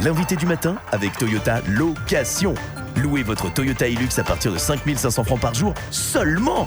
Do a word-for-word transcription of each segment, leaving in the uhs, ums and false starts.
L'invité du matin avec Toyota Location. Louez votre Toyota Hilux à partir de cinq mille cinq cents francs par jour seulement.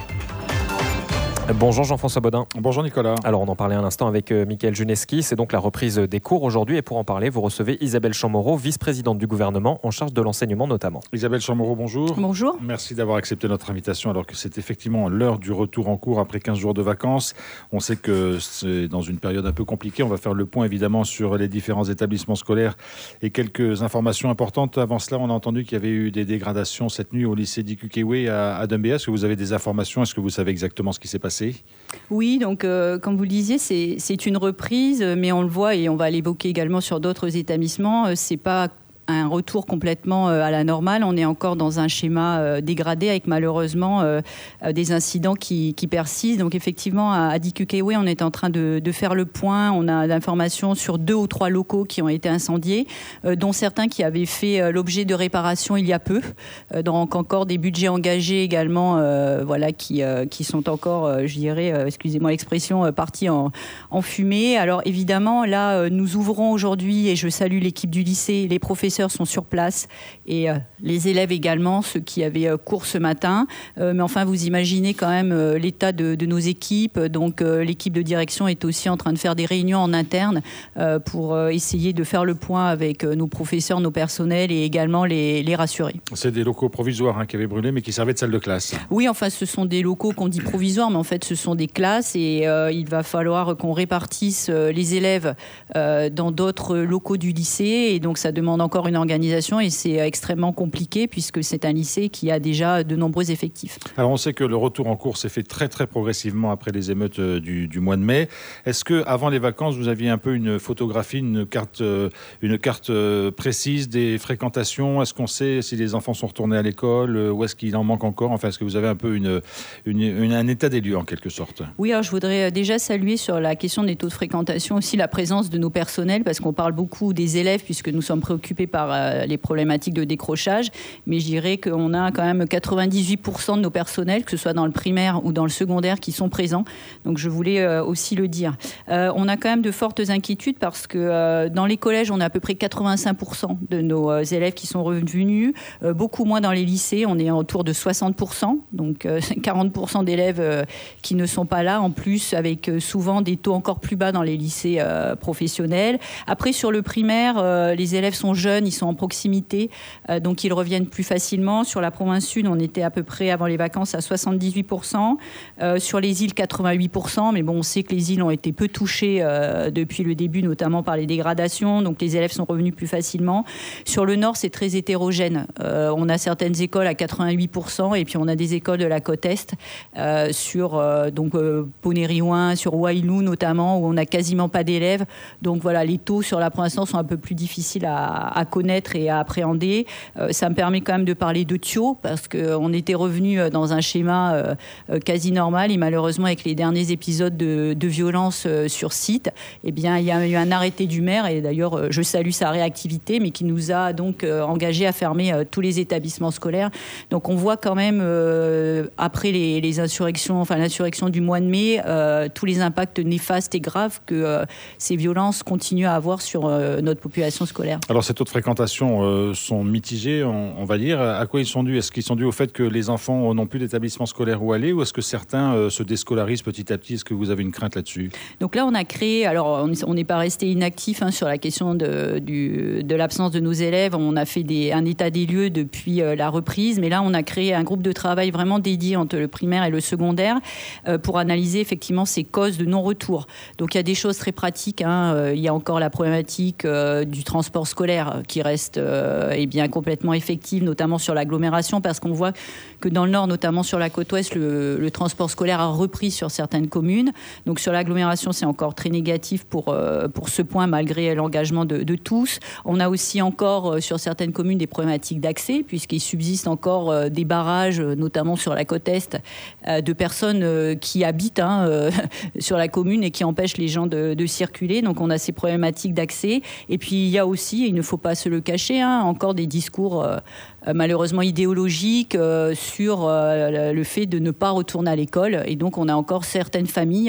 Bonjour Jean-François Bodin. Bonjour Nicolas. Alors on en parlait un instant avec euh, Mickaël Juneski, c'est donc la reprise des cours aujourd'hui et pour en parler vous recevez Isabelle Chamorro, vice-présidente du gouvernement en charge de l'enseignement notamment. Isabelle Chamorro, bonjour. Bonjour. Merci d'avoir accepté notre invitation alors que c'est effectivement l'heure du retour en cours après quinze jours de vacances. On sait que c'est dans une période un peu compliquée, on va faire le point évidemment sur les différents établissements scolaires et quelques informations importantes. Avant cela, on a entendu qu'il y avait eu des dégradations cette nuit au lycée d'Ikukewe à, à Doumbéa. Est-ce que vous avez des informations? Est-ce que vous savez exactement ce qui s'est passé? Oui, donc euh, comme vous le disiez, c'est, c'est une reprise, mais on le voit et on va l'évoquer également sur d'autres établissements. Euh, c'est pas un retour complètement à la normale. On est encore dans un schéma dégradé avec malheureusement euh, des incidents qui, qui persistent. Donc effectivement, à Dikukewe, on est en train de, de faire le point. On a l'information sur deux ou trois locaux qui ont été incendiés, euh, dont certains qui avaient fait l'objet de réparation il y a peu. Euh, donc encore des budgets engagés également, euh, voilà, qui, euh, qui sont encore, euh, je dirais, euh, excusez-moi l'expression, euh, partis en, en fumée. Alors évidemment, là, euh, nous ouvrons aujourd'hui, et je salue l'équipe du lycée, les professeurs sont sur place et euh, les élèves également, ceux qui avaient euh, cours ce matin. Euh, mais enfin, vous imaginez quand même euh, l'état de, de nos équipes. Donc, euh, l'équipe de direction est aussi en train de faire des réunions en interne euh, pour euh, essayer de faire le point avec euh, nos professeurs, nos personnels et également les, les rassurer. C'est des locaux provisoires hein, qui avaient brûlé, mais qui servaient de salle de classe. Oui, enfin, ce sont des locaux qu'on dit provisoires, mais en fait, ce sont des classes et euh, il va falloir qu'on répartisse euh, les élèves euh, dans d'autres locaux du lycée. Et donc, ça demande encore une organisation et c'est extrêmement compliqué puisque c'est un lycée qui a déjà de nombreux effectifs. Alors on sait que le retour en cours s'est fait très très progressivement après les émeutes du, du mois de mai. Est-ce que avant les vacances vous aviez un peu une photographie, une carte, une carte précise des fréquentations? Est-ce qu'on sait si les enfants sont retournés à l'école ou est-ce qu'il en manque encore? Enfin, est-ce que vous avez un peu une, une, une, un état des lieux en quelque sorte? Oui, alors je voudrais déjà saluer sur la question des taux de fréquentation aussi la présence de nos personnels parce qu'on parle beaucoup des élèves puisque nous sommes préoccupés par les problématiques de décrochage, mais je dirais qu'on a quand même quatre-vingt-dix-huit pour cent de nos personnels, que ce soit dans le primaire ou dans le secondaire, qui sont présents. Donc je voulais aussi le dire. Euh, on a quand même de fortes inquiétudes parce que euh, dans les collèges, on a à peu près quatre-vingt-cinq pour cent de nos euh, élèves qui sont revenus, euh, beaucoup moins dans les lycées, on est autour de soixante pour cent, donc euh, quarante pour cent d'élèves euh, qui ne sont pas là, en plus avec euh, souvent des taux encore plus bas dans les lycées euh, professionnels. Après, sur le primaire, euh, les élèves sont jeunes, ils sont en proximité, euh, donc ils reviennent plus facilement. Sur la province sud, on était à peu près avant les vacances à soixante-dix-huit pour cent. Euh, sur les îles, quatre-vingt-huit pour cent. Mais bon, on sait que les îles ont été peu touchées euh, depuis le début, notamment par les dégradations. Donc les élèves sont revenus plus facilement. Sur le nord, c'est très hétérogène. Euh, on a certaines écoles à quatre-vingt-huit pour cent et puis on a des écoles de la côte est euh, sur euh, donc euh, Ponériouin, sur Wailou notamment, où on n'a quasiment pas d'élèves. Donc voilà, les taux sur la province nord sont un peu plus difficiles à, à connaître et à appréhender. Euh, ça me permet quand même de parler de Thio parce qu'on était revenu dans un schéma euh, quasi normal et malheureusement avec les derniers épisodes de, de violence euh, sur site, eh bien, il y a eu un arrêté du maire et d'ailleurs euh, je salue sa réactivité mais qui nous a donc euh, engagé à fermer euh, tous les établissements scolaires. Donc on voit quand même euh, après les, les insurrections, enfin l'insurrection du mois de mai, euh, tous les impacts néfastes et graves que euh, ces violences continuent à avoir sur euh, notre population scolaire. Alors ces taux de fréquentation euh, sont mitigés, on, on va dire. À quoi ils sont dus? Est-ce qu'ils sont dus au fait que les enfants n'ont plus d'établissement scolaire où aller ou est-ce que certains euh, se déscolarisent petit à petit? Est-ce que vous avez une crainte là-dessus? Donc là, on a créé, alors on n'est pas resté inactif hein, sur la question de, du, de l'absence de nos élèves. On a fait des, un état des lieux depuis euh, la reprise, mais là, on a créé un groupe de travail vraiment dédié entre le primaire et le secondaire euh, pour analyser effectivement ces causes de non-retour. Donc il y a des choses très pratiques. Hein, euh, il y a encore la problématique euh, du transport scolaire qui reste euh, eh bien, complètement effective, notamment sur l'agglomération, parce qu'on voit que dans le nord, notamment sur la côte ouest, le, le transport scolaire a repris sur certaines communes. Donc sur l'agglomération, c'est encore très négatif pour, euh, pour ce point, malgré l'engagement de, de tous. On a aussi encore euh, sur certaines communes des problématiques d'accès, puisqu'il subsiste encore euh, des barrages, notamment sur la côte est, euh, de personnes euh, qui habitent hein, euh, sur la commune et qui empêchent les gens de, de circuler. Donc on a ces problématiques d'accès. Et puis il y a aussi, il ne faut pas se le cacher, hein, encore des discours euh, malheureusement idéologiques euh, sur euh, le fait de ne pas retourner à l'école. Et donc on a encore certaines familles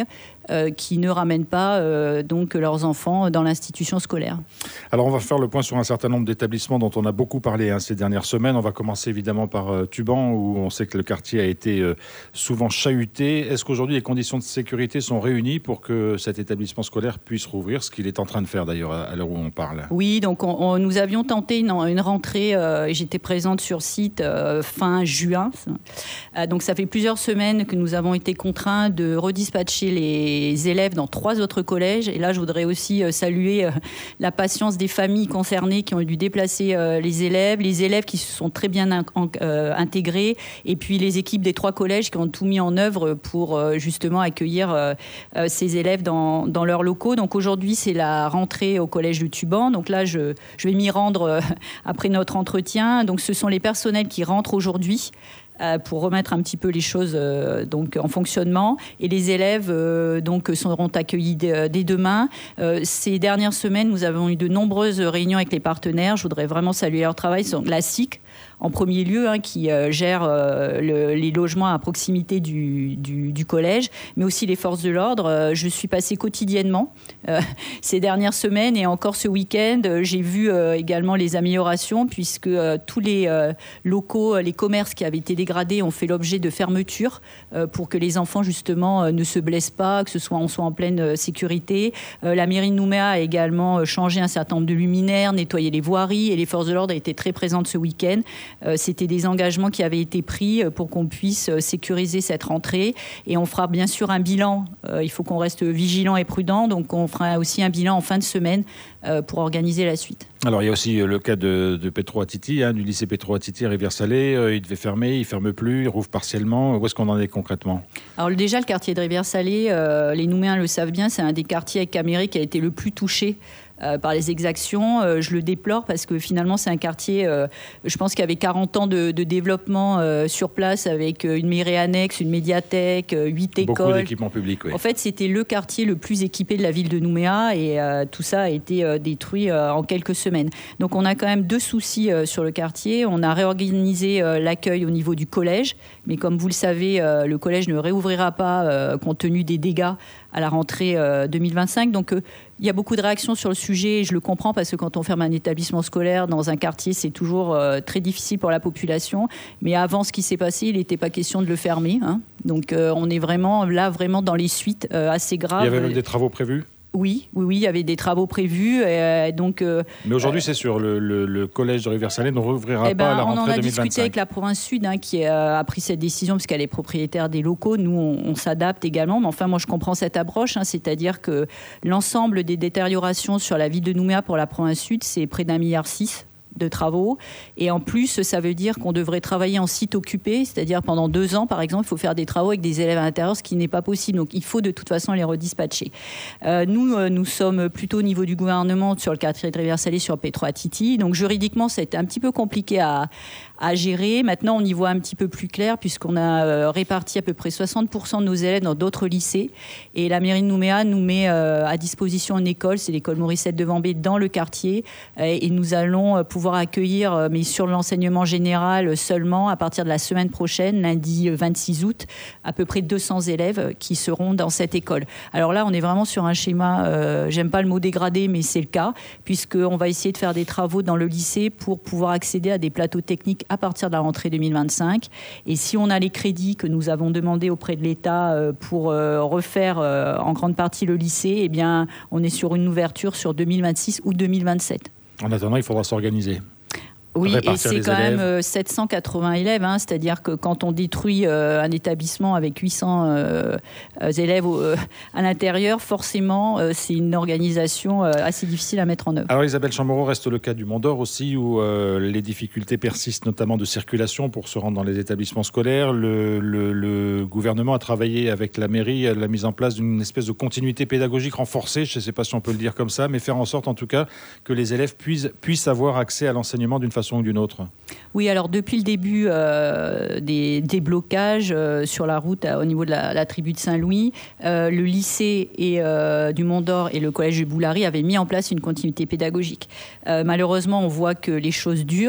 euh, qui ne ramènent pas euh, donc leurs enfants dans l'institution scolaire. Alors on va faire le point sur un certain nombre d'établissements dont on a beaucoup parlé hein, ces dernières semaines. On va commencer évidemment par euh, Tuban, où on sait que le quartier a été euh, souvent chahuté. Est-ce qu'aujourd'hui les conditions de sécurité sont réunies pour que cet établissement scolaire puisse rouvrir, ce qu'il est en train de faire d'ailleurs à l'heure où on parle? Oui, donc on, on, nous avions tenté une, une rentrée, euh, j'étais présente sur site euh, fin juin. Euh, donc ça fait plusieurs semaines que nous avons été contraints de redispatcher les élèves dans trois autres collèges. Et là, je voudrais aussi euh, saluer euh, la patience des familles concernées qui ont dû déplacer euh, les élèves, les élèves qui se sont très bien in- en, euh, intégrés, et puis les équipes des trois collèges qui ont tout mis en œuvre pour euh, justement accueillir euh, euh, ces élèves dans, dans leurs locaux. Donc aujourd'hui, c'est la rentrée au collège de Tuban. Donc là, je, je vais m'y rendre euh, après notre entretien. Donc ce sont les personnels qui rentrent aujourd'hui euh, pour remettre un petit peu les choses euh, donc, en fonctionnement. Et les élèves euh, donc, seront accueillis dès, dès demain. Euh, ces dernières semaines, nous avons eu de nombreuses réunions avec les partenaires. Je voudrais vraiment saluer leur travail. Sur la S I C, en premier lieu, hein, qui euh, gère euh, le, les logements à proximité du, du, du collège, mais aussi les forces de l'ordre. Euh, je suis passée quotidiennement euh, ces dernières semaines et encore ce week-end. Euh, j'ai vu euh, également les améliorations puisque euh, tous les euh, locaux, les commerces qui avaient été dégradés ont fait l'objet de fermetures euh, pour que les enfants, justement, euh, ne se blessent pas, que ce soit, on soit en pleine euh, sécurité. Euh, la mairie de Nouméa a également changé un certain nombre de luminaires, nettoyé les voiries et les forces de l'ordre étaient très présentes ce week-end. Euh, c'était des engagements qui avaient été pris pour qu'on puisse sécuriser cette rentrée. Et on fera bien sûr un bilan. Euh, il faut qu'on reste vigilant et prudent. Donc on fera aussi un bilan en fin de semaine euh, pour organiser la suite. Alors il y a aussi le cas de, de Petro Attiti, hein, du lycée Petro Attiti à Rivière-Salée. Euh, il devait fermer, il ne ferme plus, il rouvre partiellement. Où est-ce qu'on en est concrètement? Alors déjà, le quartier de Rivière-Salée, euh, les Nouméens le savent bien, c'est un des quartiers avec Caméré qui a été le plus touché Euh, par les exactions. Euh, je le déplore parce que finalement c'est un quartier, euh, je pense qu'il y avait quarante ans de, de développement euh, sur place avec une mairie annexe, une médiathèque, euh, huit écoles. Beaucoup d'équipements publics, oui. En fait, c'était le quartier le plus équipé de la ville de Nouméa et euh, tout ça a été euh, détruit euh, en quelques semaines. Donc on a quand même deux soucis euh, sur le quartier. On a réorganisé euh, l'accueil au niveau du collège, mais comme vous le savez, euh, le collège ne réouvrira pas euh, compte tenu des dégâts à la rentrée euh, deux mille vingt-cinq. Donc euh, il y a beaucoup de réactions sur le sujet, et je le comprends parce que quand on ferme un établissement scolaire dans un quartier, c'est toujours euh, très difficile pour la population. Mais avant ce qui s'est passé, il n'était pas question de le fermer. Hein. Donc euh, on est vraiment là, vraiment dans les suites euh, assez graves. Il y avait même des travaux prévus ? Oui, oui, oui, il y avait des travaux prévus. Euh, donc, euh, Mais aujourd'hui, euh, c'est sûr, le, le, le collège de Rivière-Salée ne rouvrira eh ben, pas à la rentrée deux mille vingt-cinq. On en a discuté avec la province Sud, hein, qui a pris cette décision parce qu'elle est propriétaire des locaux. Nous, on, on s'adapte également. Mais enfin, moi, je comprends cette approche. Hein, c'est-à-dire que l'ensemble des détériorations sur la ville de Nouméa pour la province Sud, c'est près d'un milliard six de travaux. Et en plus, ça veut dire qu'on devrait travailler en site occupé, c'est-à-dire pendant deux ans, par exemple, il faut faire des travaux avec des élèves à l'intérieur, ce qui n'est pas possible. Donc, il faut de toute façon les redispatcher. Euh, nous, euh, nous sommes plutôt au niveau du gouvernement sur le quartier de Rivière-Salée, sur Petro Attiti. Donc, juridiquement, ça a été un petit peu compliqué à, à gérer. Maintenant, on y voit un petit peu plus clair puisqu'on a euh, réparti à peu près soixante pour cent de nos élèves dans d'autres lycées. Et la mairie de Nouméa nous met euh, à disposition une école, c'est l'école Morissette de Vambé, dans le quartier. Euh, et nous allons pouvoir accueillir, mais sur l'enseignement général seulement, à partir de la semaine prochaine, lundi vingt-six août, à peu près deux cents élèves qui seront dans cette école. Alors là, on est vraiment sur un schéma, euh, j'aime pas le mot dégradé, mais c'est le cas, puisqu'on va essayer de faire des travaux dans le lycée pour pouvoir accéder à des plateaux techniques à partir de la rentrée deux mille vingt-cinq. Et si on a les crédits que nous avons demandés auprès de l'État euh, pour euh, refaire euh, en grande partie le lycée, eh bien, on est sur une ouverture sur deux mille vingt-six ou deux mille vingt-sept. En attendant, il faudra s'organiser. Oui, et c'est quand élèves. même sept cent quatre-vingts élèves, hein, c'est-à-dire que quand on détruit euh, un établissement avec huit cents euh, élèves euh, à l'intérieur, forcément, euh, c'est une organisation euh, assez difficile à mettre en œuvre. Alors Isabelle Chamorro, reste le cas du Mont d'Or aussi, où euh, les difficultés persistent, notamment de circulation pour se rendre dans les établissements scolaires. Le, le, le gouvernement a travaillé avec la mairie à la mise en place d'une espèce de continuité pédagogique renforcée, je ne sais pas si on peut le dire comme ça, mais faire en sorte en tout cas que les élèves puissent, puissent avoir accès à l'enseignement d'une façon ou d'une autre. Oui, alors depuis le début euh, des, des blocages euh, sur la route à, au niveau de la, la tribu de Saint-Louis, euh, le lycée et, euh, du Mont d'Or et le collège de Boulary avaient mis en place une continuité pédagogique. Euh, malheureusement, on voit que les choses durent.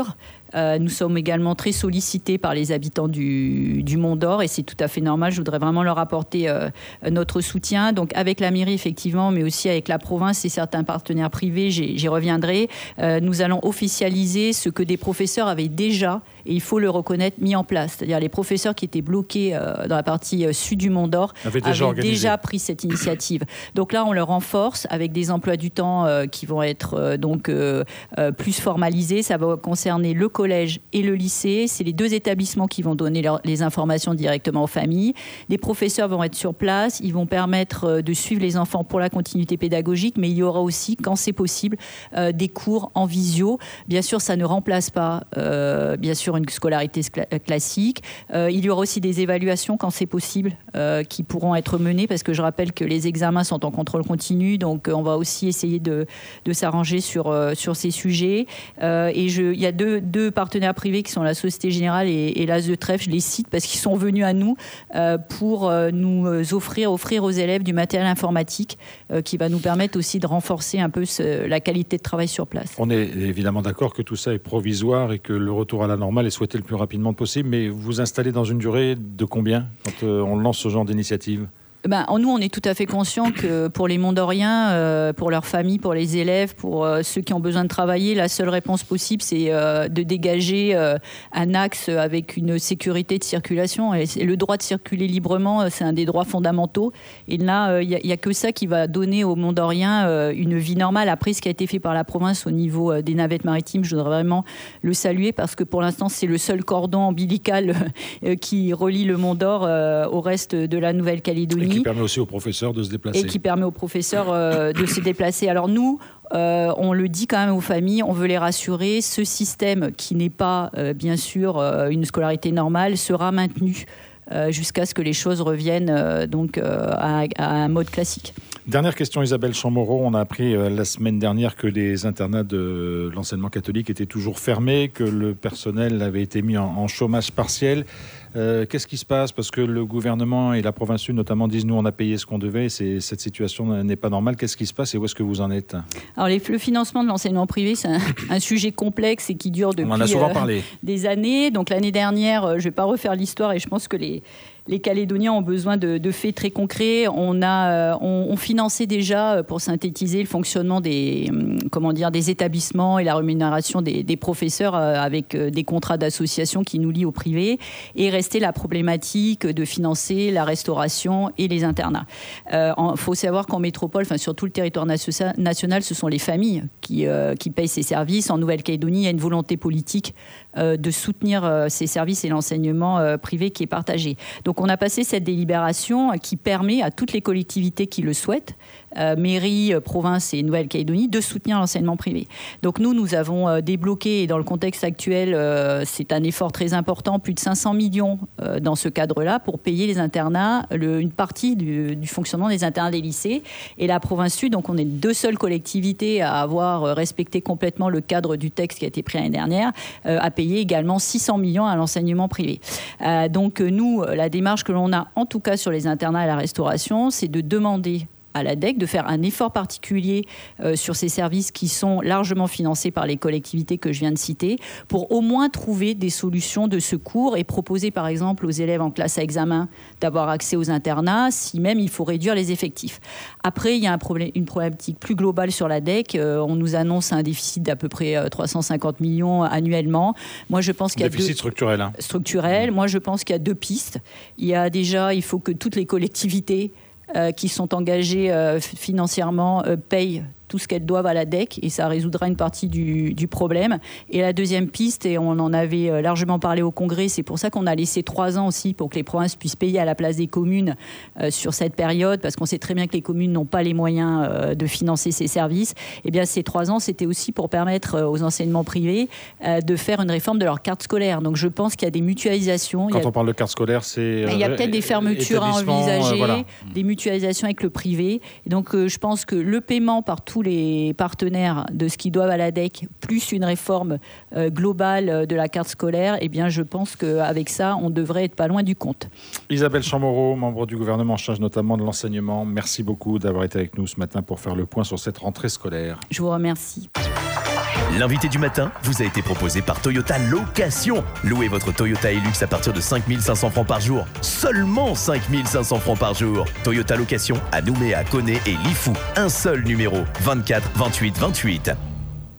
Euh, nous sommes également très sollicités par les habitants du, du Mont d'Or et c'est tout à fait normal. Je voudrais vraiment leur apporter euh, notre soutien. Donc avec la mairie effectivement, mais aussi avec la province et certains partenaires privés, j'y, j'y reviendrai. Euh, nous allons officialiser ce que des professeurs avaient déjà, et il faut le reconnaître, mis en place. C'est-à-dire les professeurs qui étaient bloqués euh, dans la partie euh, sud du Mont d'Or avaient déjà, avaient déjà pris cette initiative. Donc là, on le renforce avec des emplois du temps euh, qui vont être euh, donc euh, euh, plus formalisés. Ça va concerner le collège et le lycée. C'est les deux établissements qui vont donner leur, les informations directement aux familles. Les professeurs vont être sur place. Ils vont permettre euh, de suivre les enfants pour la continuité pédagogique, mais il y aura aussi, quand c'est possible, euh, des cours en visio. Bien sûr, ça ne remplace pas, euh, bien sûr, une scolarité cl- classique. Euh, il y aura aussi des évaluations quand c'est possible euh, qui pourront être menées parce que je rappelle que les examens sont en contrôle continu, donc euh, on va aussi essayer de, de s'arranger sur, euh, sur ces sujets. Euh, et je, il y a deux, deux partenaires privés qui sont la Société Générale et, et l'A S de Trèfle. Je les cite parce qu'ils sont venus à nous euh, pour euh, nous offrir, offrir aux élèves du matériel informatique euh, qui va nous permettre aussi de renforcer un peu ce, la qualité de travail sur place. On est évidemment d'accord que tout ça est provisoire et que le retour à la normale est souhaité le plus rapidement possible, mais vous vous installez dans une durée de combien quand euh, on lance ce genre d'initiative ? Ben, nous, on est tout à fait conscients que pour les Mont-d'Oriens, euh, pour leurs familles, pour les élèves, pour euh, ceux qui ont besoin de travailler, la seule réponse possible, c'est euh, de dégager euh, un axe avec une sécurité de circulation. Et, et le droit de circuler librement, c'est un des droits fondamentaux. Et là, il euh, n'y a, a que ça qui va donner aux Mont-d'Oriens euh, une vie normale. Après, ce qui a été fait par la province au niveau euh, des navettes maritimes, je voudrais vraiment le saluer parce que pour l'instant, c'est le seul cordon ombilical euh, qui relie le Mont d'Or euh, au reste de la Nouvelle-Calédonie. Et qui permet aussi aux professeurs de se déplacer. Et qui permet aux professeurs euh, de se déplacer. Alors nous, euh, on le dit quand même aux familles, on veut les rassurer, ce système qui n'est pas, euh, bien sûr, euh, une scolarité normale, sera maintenu euh, jusqu'à ce que les choses reviennent euh, donc, euh, à, à un mode classique. Dernière question, Isabelle Chamorro. On a appris euh, la semaine dernière que les internats de l'enseignement catholique étaient toujours fermés, que le personnel avait été mis en, en chômage partiel. Euh, qu'est-ce qui se passe ? Parce que le gouvernement et la province sud notamment disent nous on a payé ce qu'on devait, c'est, cette situation n'est pas normale. Qu'est-ce qui se passe et où est-ce que vous en êtes ? Alors les, le financement de l'enseignement privé, c'est un, un sujet complexe et qui dure depuis on en a souvent euh, parlé. des années. Donc l'année dernière, je ne vais pas refaire l'histoire et je pense que les Les Calédoniens ont besoin de, de faits très concrets. On a, euh, on, on finançait déjà, pour synthétiser, le fonctionnement des, comment dire, des établissements et la rémunération des, des professeurs euh, avec euh, des contrats d'association qui nous lient au privé. Et restait la problématique de financer la restauration et les internats. Il euh, faut savoir qu'en métropole, enfin sur tout le territoire national, ce sont les familles qui, euh, qui payent ces services. En Nouvelle-Calédonie, il y a une volonté politique euh, de soutenir euh, ces services et l'enseignement euh, privé qui est partagé. Donc on a passé cette délibération qui permet à toutes les collectivités qui le souhaitent, euh, mairie, province et Nouvelle-Calédonie, de soutenir l'enseignement privé. Donc nous, nous avons euh, débloqué, et dans le contexte actuel, euh, c'est un effort très important, plus de cinq cents millions euh, dans ce cadre-là, pour payer les internats, le, une partie du, du fonctionnement des internats des lycées. Et la province sud, donc on est deux seules collectivités à avoir respecté complètement le cadre du texte qui a été pris l'année dernière, euh, à payer également six cents millions à l'enseignement privé. Euh, donc nous, la démarche que l'on a, en tout cas sur les internats et la restauration, c'est de demander à l'A D E C de faire un effort particulier euh, sur ces services qui sont largement financés par les collectivités que je viens de citer, pour au moins trouver des solutions de secours et proposer par exemple aux élèves en classe à examen d'avoir accès aux internats, si même il faut réduire les effectifs. Après, il y a un problème, une problématique plus globale sur l'A D E C. Euh, on nous annonce un déficit d'à peu près euh, trois cent cinquante millions annuellement. Moi, je pense qu'il y a déficit deux... structurel. Hein. Structurel. Mmh. Moi, je pense qu'il y a deux pistes. Il y a déjà, il faut que toutes les collectivités Euh, qui sont engagées euh, financièrement euh, payent tout ce qu'elles doivent à l'A D E C et ça résoudra une partie du, du problème. Et la deuxième piste, et on en avait largement parlé au Congrès, c'est pour ça qu'on a laissé trois ans aussi pour que les provinces puissent payer à la place des communes euh, sur cette période, parce qu'on sait très bien que les communes n'ont pas les moyens euh, de financer ces services. Et bien ces trois ans, c'était aussi pour permettre aux enseignements privés euh, de faire une réforme de leur carte scolaire. Donc je pense qu'il y a des mutualisations. Quand il y a... on parle de carte scolaire, c'est... Il y a peut-être des fermetures à envisager, euh, voilà. des mutualisations avec le privé. Et donc euh, je pense que le paiement par tous les partenaires de ce qu'ils doivent à l'A D E C, plus une réforme euh, globale de la carte scolaire, eh bien, je pense qu'avec ça, on devrait être pas loin du compte. Isabelle Chamorro, membre du gouvernement en charge notamment de l'enseignement, merci beaucoup d'avoir été avec nous ce matin pour faire le point sur cette rentrée scolaire. Je vous remercie. L'invité du matin vous a été proposé par Toyota Location. Louez votre Toyota Hilux à partir de cinq mille cinq cents francs par jour. Seulement cinq mille cinq cents francs par jour. Toyota Location à Nouméa, Koné et Lifou. Un seul numéro, vingt-quatre vingt-huit vingt-huit.